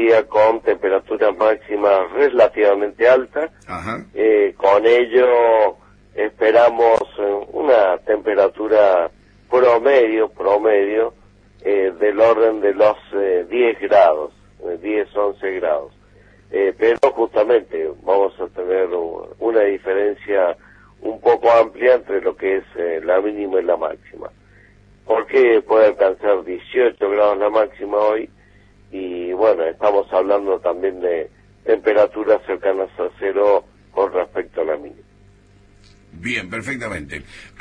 día con temperaturas máximas relativamente altas. Ajá. Con ello esperamos una temperatura promedio del orden de los 10 grados, 10, 11 grados. Pero justamente vamos a tener una diferencia un poco amplia entre lo que es la mínima y la máxima. Porque puede alcanzar 18 grados la máxima hoy, y bueno, estamos hablando también de temperaturas cercanas a cero con respecto a la mínima. Bien, perfectamente.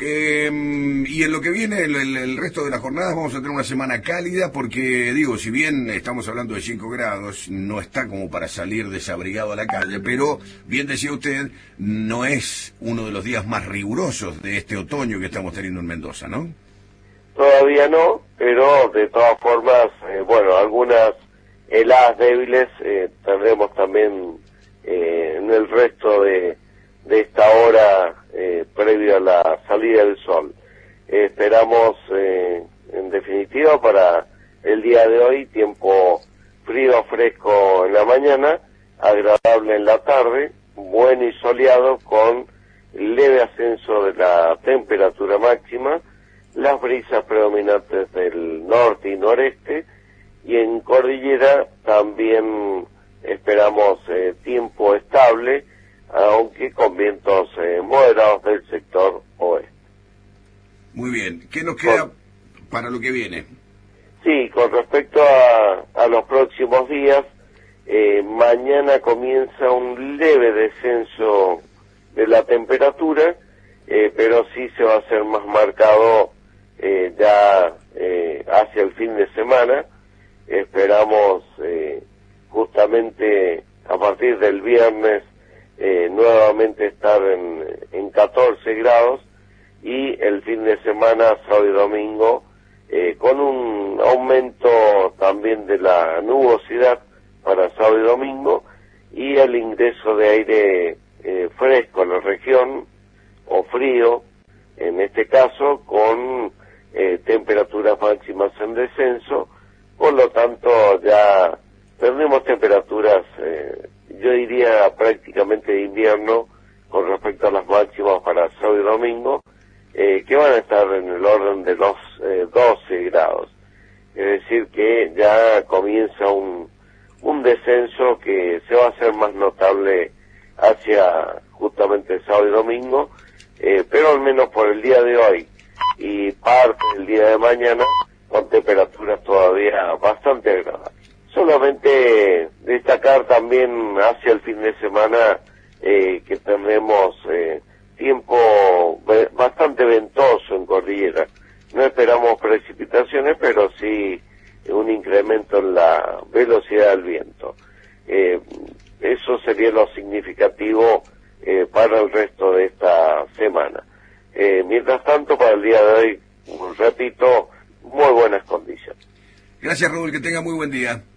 Y en lo que viene, el resto de las jornadas, vamos a tener una semana cálida, porque, digo, si bien estamos hablando de 5 grados, no está como para salir desabrigado a la calle, pero, bien decía usted, no es uno de los días más rigurosos de este otoño que estamos teniendo en Mendoza, ¿no? Todavía no, pero de todas formas, bueno, algunas heladas débiles tendremos también en el resto de esta hora previo a la salida del sol. Esperamos, en definitiva, para el día de hoy, tiempo frío, fresco en la mañana, agradable en la tarde, bueno y soleado, con leve ascenso de la temperatura máxima, las brisas predominantes del norte y noreste, y en cordillera también esperamos tiempo estable, aunque con vientos moderados del sector oeste. Muy bien. ¿Qué nos queda para lo que viene? Sí, con respecto a los próximos días, mañana comienza un leve descenso de la temperatura, pero sí se va a hacer más marcado ya hacia el fin de semana. Esperamos justamente a partir del viernes nuevamente estar en 14 grados, y el fin de semana, sábado y domingo, con un aumento también de la nubosidad para sábado y domingo, y el ingreso de aire fresco a la región, o frío en este caso, con temperaturas máximas en descenso. Por lo tanto, ya tendremos temperaturas, yo diría prácticamente de invierno con respecto a las máximas para sábado y domingo, que van a estar en el orden de los 12 grados. Es decir, que ya comienza un descenso que se va a hacer más notable hacia justamente sábado y domingo, pero al menos por el día de hoy y parte del día de mañana, con temperaturas todavía bastante agradables. Solamente destacar también hacia el fin de semana que tendremos tiempo bastante ventoso en cordillera. No esperamos precipitaciones, pero sí un incremento en la velocidad del viento. Eso sería lo significativo para el resto de esta semana. Mientras tanto, para el día de hoy, repito, muy buenas condiciones. Gracias, Raúl, que tenga muy buen día.